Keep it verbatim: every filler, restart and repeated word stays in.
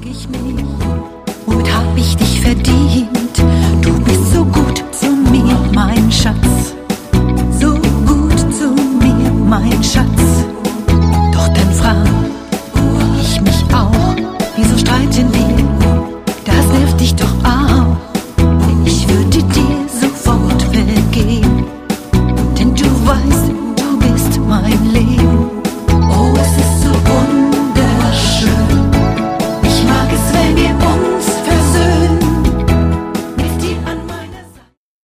ich mich, womit hab ich dich verdient? Du bist so gut zu mir, mein Schatz.